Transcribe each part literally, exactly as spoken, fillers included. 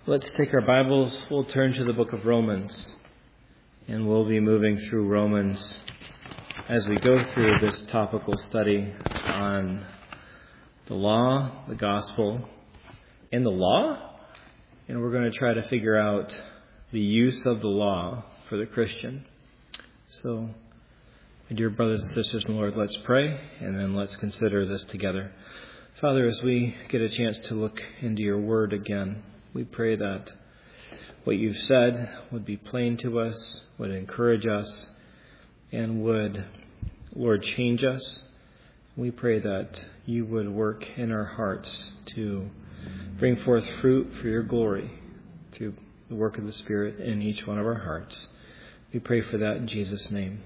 Let's take our Bibles, we'll turn to the book of Romans, and we'll be moving through Romans as we go through this topical study on the law, the gospel, and the law. And we're going to try to figure out the use of the law for the Christian. So, my dear brothers and sisters in the Lord, let's pray, and then let's consider this together. Father, as we get a chance to look into your word again, we pray that what you've said would be plain to us, would encourage us, and would, Lord, change us. We pray that you would work in our hearts to bring forth fruit for your glory through the work of the Spirit in each one of our hearts. We pray for that in Jesus' name.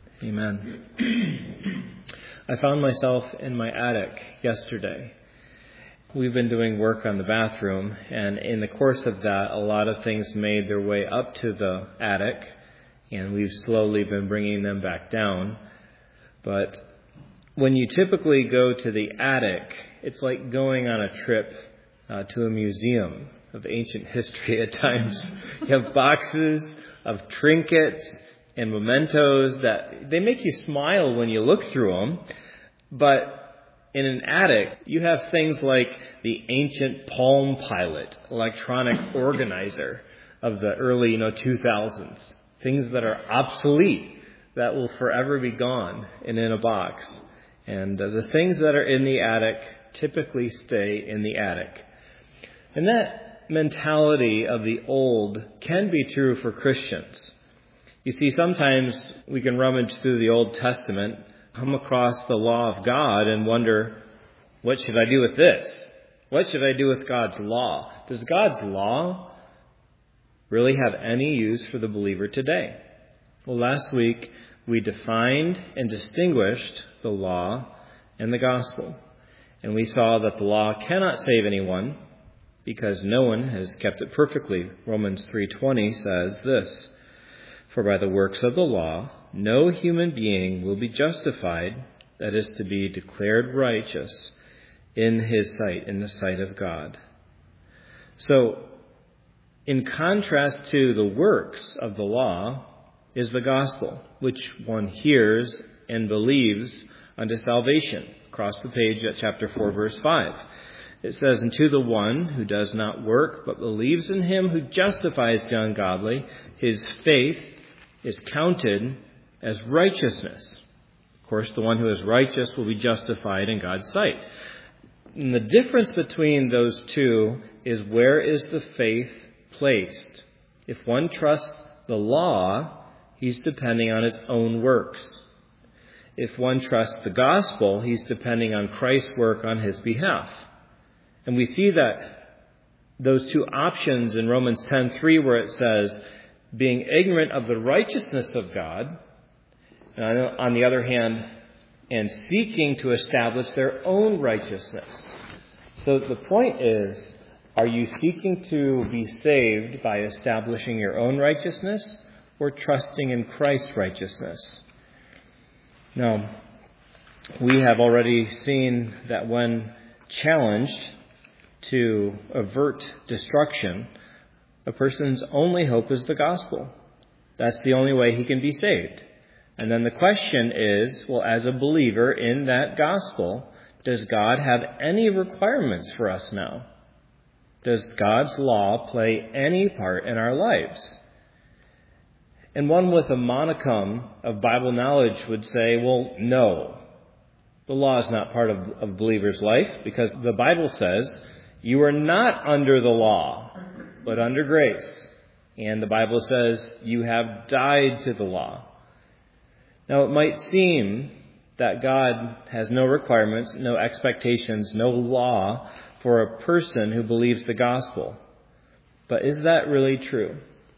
Amen. I found myself in my attic yesterday. We've been doing work on the bathroom, and in the course of that, a lot of things made their way up to the attic, and we've slowly been bringing them back down. But when you typically go to the attic, it's like going on a trip uh, to a museum of ancient history at times. You have boxes of trinkets and mementos that they make you smile when you look through them, but in an attic, you have things like the ancient Palm Pilot electronic organizer of the early, you know, two thousands. Things that are obsolete, that will forever be gone and in a box. And uh, the things that are in the attic typically stay in the attic. And that mentality of the old can be true for Christians. You see, sometimes we can rummage through the Old Testament, come across the law of God and wonder, what should I do with this? What should I do with God's law? Does God's law really have any use for the believer today? Well, last week we defined and distinguished the law and the gospel. And we saw that the law cannot save anyone because no one has kept it perfectly. Romans three twenty says this, "For by the works of the law, no human being will be justified, that is to be declared righteous in his sight, in the sight of God." So, in contrast to the works of the law is the gospel, which one hears and believes unto salvation. Across the page at chapter four, verse five. It says, "And to the one who does not work, but believes in him who justifies the ungodly, his faith is counted as righteousness." Of course, the one who is righteous will be justified in God's sight. And the difference between those two is, where is the faith placed? If one trusts the law, he's depending on his own works. If one trusts the gospel, he's depending on Christ's work on his behalf. And we see that those two options in Romans ten three, where it says, being ignorant of the righteousness of God, and on the other hand, and seeking to establish their own righteousness. So the point is, are you seeking to be saved by establishing your own righteousness or trusting in Christ's righteousness? Now, we have already seen that when challenged to avert destruction, a person's only hope is the gospel. That's the only way he can be saved. And then the question is, well, as a believer in that gospel, does God have any requirements for us now? Does God's law play any part in our lives? And one with a monicum of Bible knowledge would say, well, no. The law is not part of a believer's life, because the Bible says you are not under the law, but under grace. And the Bible says you have died to the law. Now, it might seem that God has no requirements, no expectations, no law for a person who believes the gospel. But is that really true?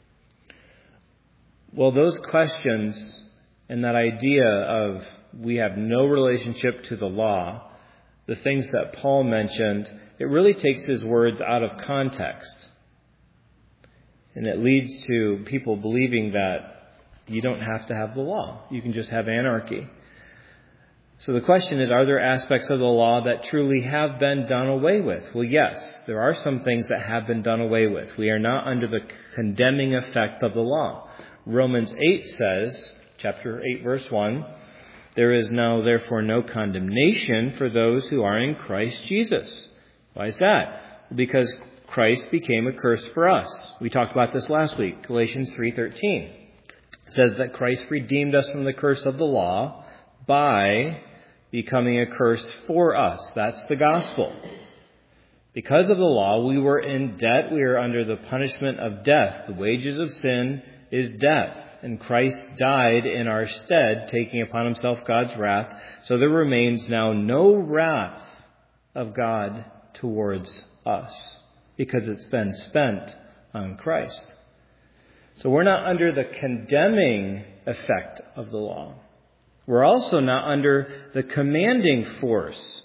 Well, those questions and that idea of we have no relationship to the law, the things that Paul mentioned, it really takes his words out of context. And it leads to people believing that you don't have to have the law. You can just have anarchy. So the question is, are there aspects of the law that truly have been done away with? Well, yes, there are some things that have been done away with. We are not under the condemning effect of the law. Romans eight says, chapter eight, verse one, there is now therefore no condemnation for those who are in Christ Jesus. Why is that? Because Christ became a curse for us. We talked about this last week, Galatians three thirteen. It says that Christ redeemed us from the curse of the law by becoming a curse for us. That's the gospel. Because of the law, we were in debt. We are under the punishment of death. The wages of sin is death. And Christ died in our stead, taking upon himself God's wrath. So there remains now no wrath of God towards us, because it's been spent on Christ. So we're not under the condemning effect of the law. We're also not under the commanding force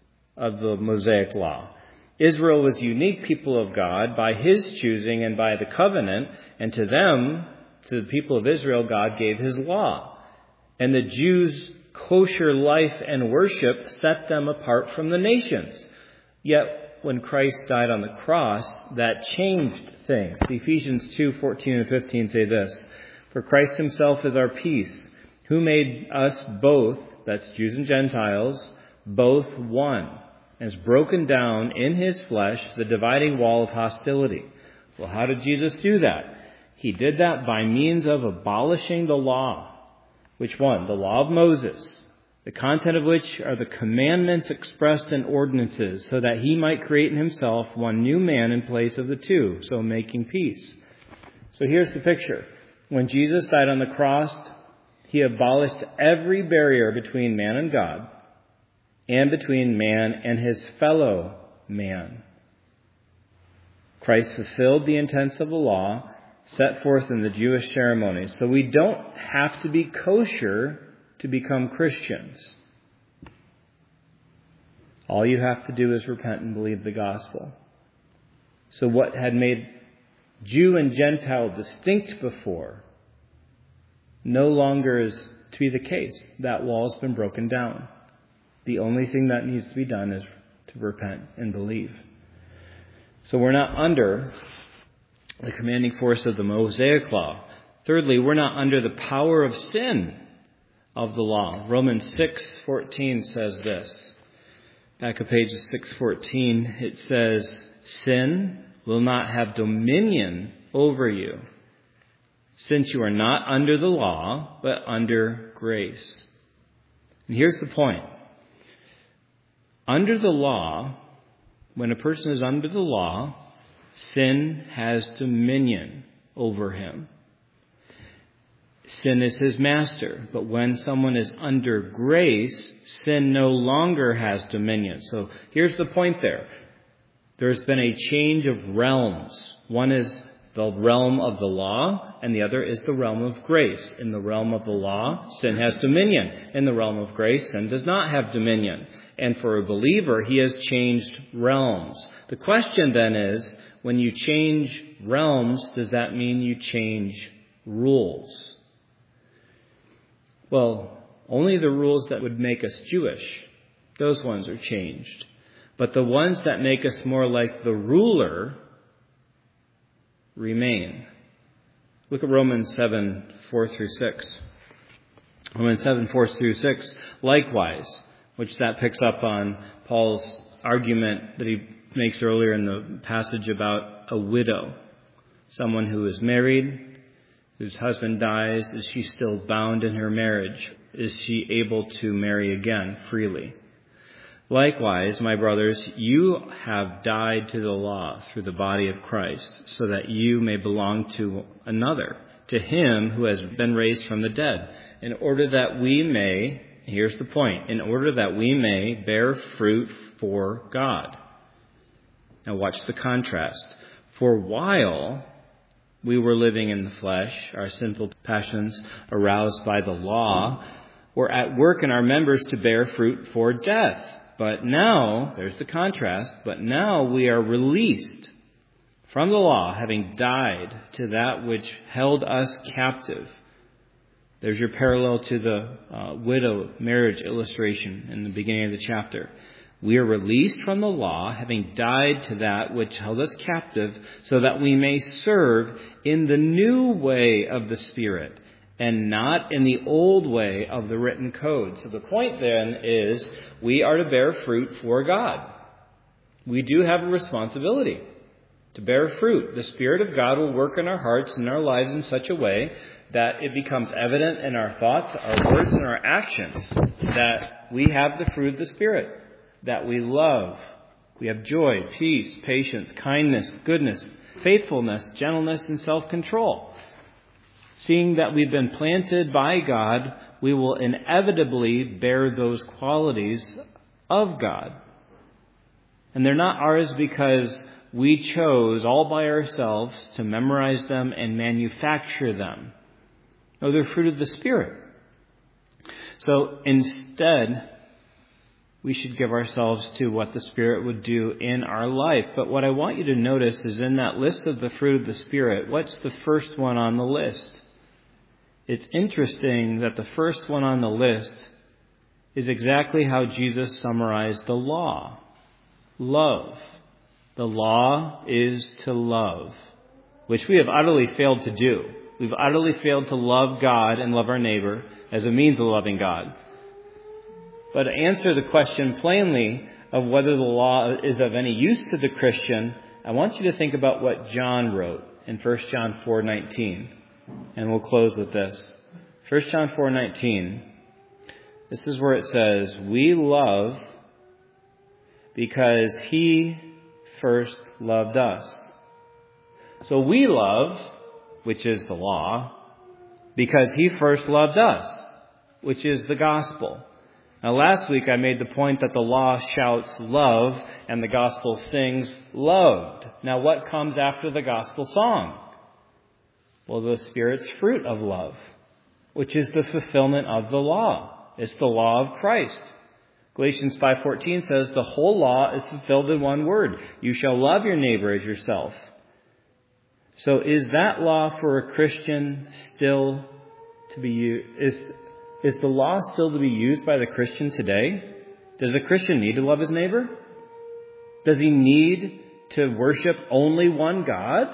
of the Mosaic law. Israel was unique people of God by his choosing and by the covenant, and to them, to the people of Israel, God gave his law. And the Jews' kosher life and worship set them apart from the nations. Yet, when Christ died on the cross, that changed things. Ephesians two fourteen and fifteen say this, "For Christ himself is our peace, who made us both," that's Jews and Gentiles, "both one, and has broken down in his flesh the dividing wall of hostility." Well, how did Jesus do that? He did that by means of abolishing the law. Which one? The law of Moses, the content of which are the commandments expressed in ordinances, so that he might create in himself one new man in place of the two, so making peace. So here's the picture. When Jesus died on the cross, he abolished every barrier between man and God and between man and his fellow man. Christ fulfilled the intents of the law set forth in the Jewish ceremonies. So we don't have to be kosher to become Christians. All you have to do is repent and believe the gospel. So what had made Jew and Gentile distinct before no longer is to be the case. That wall has been broken down. The only thing that needs to be done is to repent and believe. So we're not under the commanding force of the Mosaic law. Thirdly, we're not under the power of sin of the law. Romans six fourteen says this. Back of page six fourteen, it says, "Sin will not have dominion over you, since you are not under the law, but under grace." And here's the point. Under the law, when a person is under the law, sin has dominion over him. Sin is his master. But when someone is under grace, sin no longer has dominion. So here's the point there. There's been a change of realms. One is the realm of the law, and the other is the realm of grace. In the realm of the law, sin has dominion. In the realm of grace, sin does not have dominion. And for a believer, he has changed realms. The question then is, when you change realms, does that mean you change rules? Well, only the rules that would make us Jewish, those ones are changed. But the ones that make us more like the ruler remain. Look at Romans seven, four through six. Romans seven, four through six. Likewise, which that picks up on Paul's argument that he makes earlier in the passage about a widow. Someone who is married, whose husband dies. Is she still bound in her marriage? Is she able to marry again freely? Likewise, my brothers, you have died to the law through the body of Christ, so that you may belong to another, to him who has been raised from the dead, in order that we may, here's the point, in order that we may bear fruit for God. Now watch the contrast. For while we were living in the flesh, our sinful passions aroused by the law were at work in our members to bear fruit for death. But now, there's the contrast, but now we are released from the law, having died to that which held us captive. There's your parallel to the uh, widow marriage illustration in the beginning of the chapter. We are released from the law, having died to that which held us captive, so that we may serve in the new way of the Spirit, and not in the old way of the written code. So the point then is we are to bear fruit for God. We do have a responsibility to bear fruit. The Spirit of God will work in our hearts and our lives in such a way that it becomes evident in our thoughts, our words, and our actions that we have the fruit of the Spirit, that we love. We have joy, peace, patience, kindness, goodness, faithfulness, gentleness, and self-control. Seeing that we've been planted by God, we will inevitably bear those qualities of God. And they're not ours because we chose all by ourselves to memorize them and manufacture them. No, they're fruit of the Spirit. So instead, we should give ourselves to what the Spirit would do in our life. But what I want you to notice is in that list of the fruit of the Spirit, what's the first one on the list? It's interesting that the first one on the list is exactly how Jesus summarized the law. Love. The law is to love, which we have utterly failed to do. We've utterly failed to love God and love our neighbor as a means of loving God. But to answer the question plainly of whether the law is of any use to the Christian, I want you to think about what John wrote in First John four nineteen. And we'll close with this. First John four nineteen. This is where it says, we love because He first loved us. So we love, which is the law, because He first loved us, which is the gospel. Now last week I made the point that the law shouts love and the gospel sings loved. Now what comes after the gospel song? Well, the Spirit's fruit of love, which is the fulfillment of the law. It's the law of Christ. Galatians five fourteen says the whole law is fulfilled in one word. You shall love your neighbor as yourself. So is that law for a Christian still to be used? Is, is the law still to be used by the Christian today? Does the Christian need to love his neighbor? Does he need to worship only one God?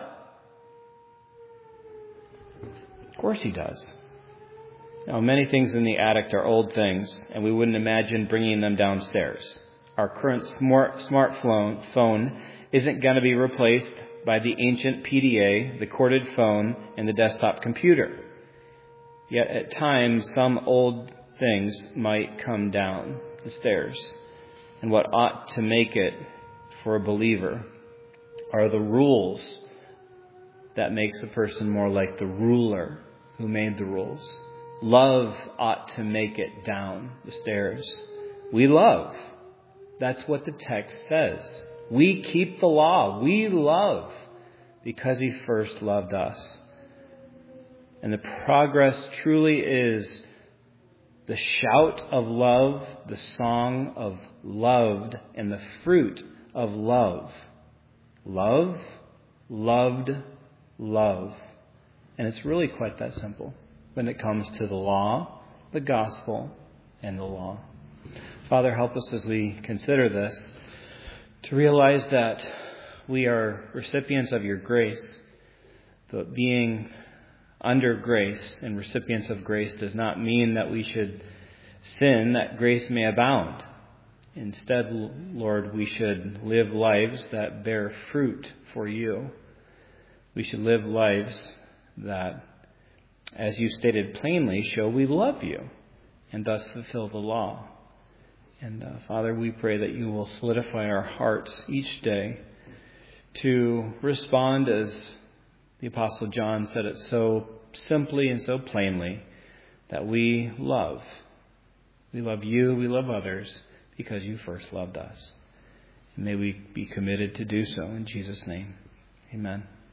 Of course he does. Now, many things in the attic are old things, and we wouldn't imagine bringing them downstairs. Our current smart smartphone phone isn't going to be replaced by the ancient P D A, the corded phone, and the desktop computer. Yet at times, some old things might come down the stairs. And what ought to make it for a believer are the rules that makes a person more like the ruler who made the rules. Love ought to make it down the stairs. We love. That's what the text says. We keep the law. We love because He first loved us. And the progress truly is the shout of love, the song of loved, and the fruit of love. Love, loved, love. And it's really quite that simple when it comes to the law, the gospel, and the law. Father, help us as we consider this to realize that we are recipients of your grace, but being under grace and recipients of grace does not mean that we should sin, that grace may abound. Instead, Lord, we should live lives that bear fruit for you. We should live lives that, as you stated plainly, show we love you and thus fulfill the law. And uh, Father, we pray that you will solidify our hearts each day to respond as the Apostle John said it so simply and so plainly, that we love. We love you, we love others, because you first loved us. And may we be committed to do so in Jesus' name. Amen.